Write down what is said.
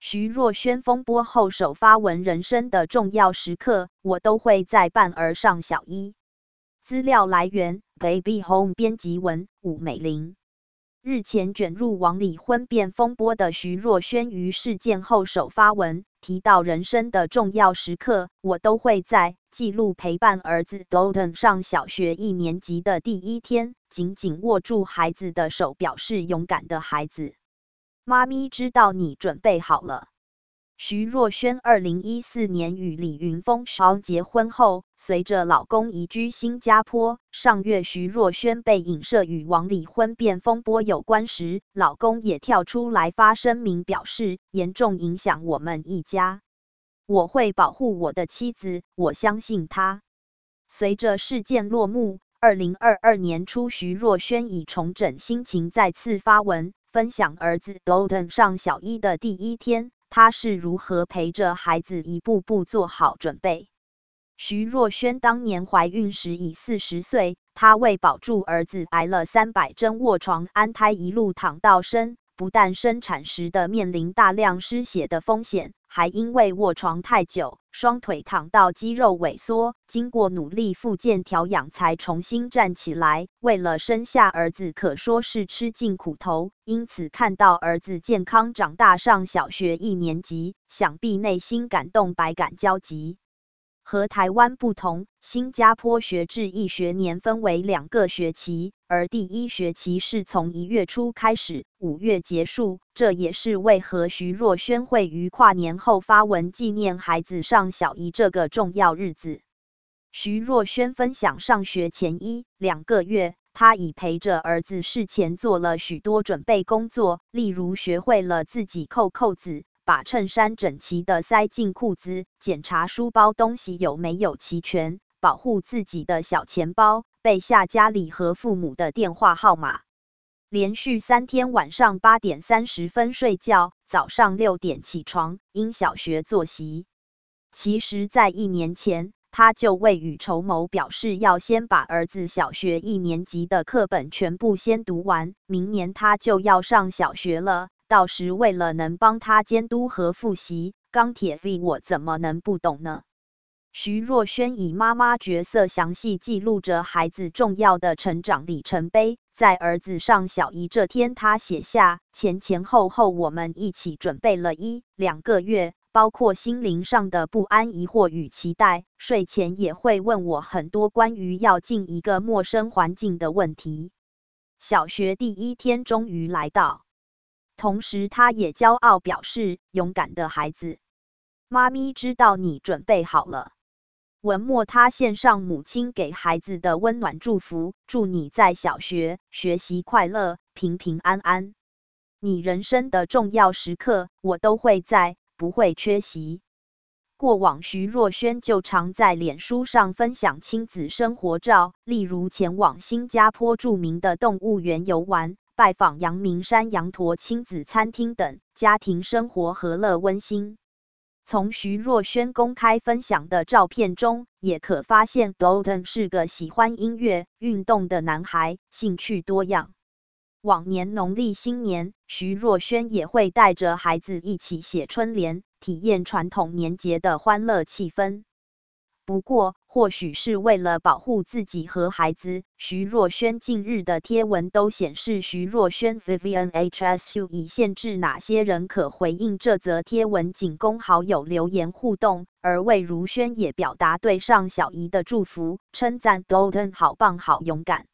徐若瑄风波后首发文，人生的重要时刻，我都会在伴儿上小一。资料来源 ：Baby Home 编辑文，武美玲。日前卷入网里婚变风波的徐若瑄于事件后首发文，提到人生的重要时刻，我都会在记录陪伴儿子 Dalton 上小学1年级的第一天，紧紧握住孩子的手，表示勇敢的孩子。妈咪知道你准备好了。徐若瑄2014年与李云峰结婚后，随着老公移居新加坡，上月徐若瑄被影射与网里婚变风波有关时，老公也跳出来发声明表示，严重影响我们一家。我会保护我的妻子，我相信她。随着事件落幕，2022年初，徐若瑄以重整心情再次发文，分享儿子 Dalton 上小一的第一天，她是如何陪着孩子一步步做好准备。徐若瑄当年怀孕时已40岁，她为保住儿子挨了300针卧床安胎，一路躺到生，不但生产时的面临大量失血的风险，还因为卧床太久，双腿躺到肌肉萎缩，经过努力复健调养才重新站起来。为了生下儿子，可说是吃尽苦头，因此看到儿子健康长大上小学1年级，想必内心感动百感交集。和台湾不同，新加坡学制1学年分为2个学期，而第1学期是从1月初开始，5月结束。这也是为何徐若瑄会于跨年后发文纪念孩子上小一这个重要日子。徐若瑄分享，上学前1-2个月，她已陪着儿子事前做了许多准备工作，例如学会了自己扣扣子，把衬衫整齐地塞进裤子，检查书包东西有没有齐全，保护自己的小钱包，背下家里和父母的电话号码。连续3天晚上8点30分睡觉，早上6点起床，因小学作息。其实在1年前，他就未雨绸缪，表示要先把儿子小学1年级的课本全部先读完，明年他就要上小学了，到时为了能帮他监督和复习，钢铁 V 我怎么能不懂呢？徐若瑄以妈妈角色详细记录着孩子重要的成长里程碑，在儿子上小一这天，她写下前后我们一起准备了1-2个月，包括心灵上的不安、疑惑与期待，睡前也会问我很多关于要进一个陌生环境的问题。小学第1天终于来到，同时她也骄傲表示，勇敢的孩子，妈咪知道你准备好了。文末她献上母亲给孩子的温暖祝福，祝你在小学学习快乐，平平安安。你人生的重要时刻，我都会在，不会缺席。过往徐若瑄就常在脸书上分享亲子生活照，例如前往新加坡著名的动物园游玩，拜访阳明山羊驼亲子餐厅等，家庭生活和乐温馨。从徐若瑄公开分享的照片中，也可发现 Dalton 是个喜欢音乐、运动的男孩，兴趣多样。往年农历新年，徐若瑄也会带着孩子一起写春联，体验传统年节的欢乐气氛。不过，或许是为了保护自己和孩子，徐若瑄近日的贴文都显示徐若瑄 Vivian HSU 已限制哪些人可回应这则贴文，仅供好友留言互动。而魏如萱也表达对上小姨的祝福，称赞 Dalton 好棒好勇敢。